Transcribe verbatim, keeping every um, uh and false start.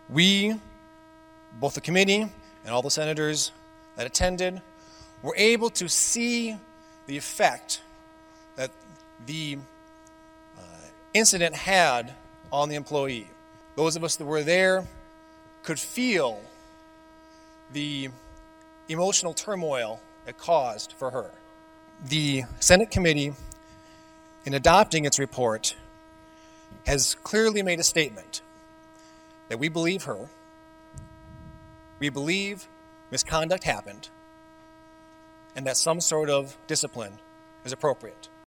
We, both the committee and all the senators that attended, were able to see the effect that the uh, incident had on the employee. Those of us that were there could feel the emotional turmoil it caused for her. The Senate committee, in adopting its report, has clearly made a statement that we believe her, we believe misconduct happened, and that some sort of discipline is appropriate.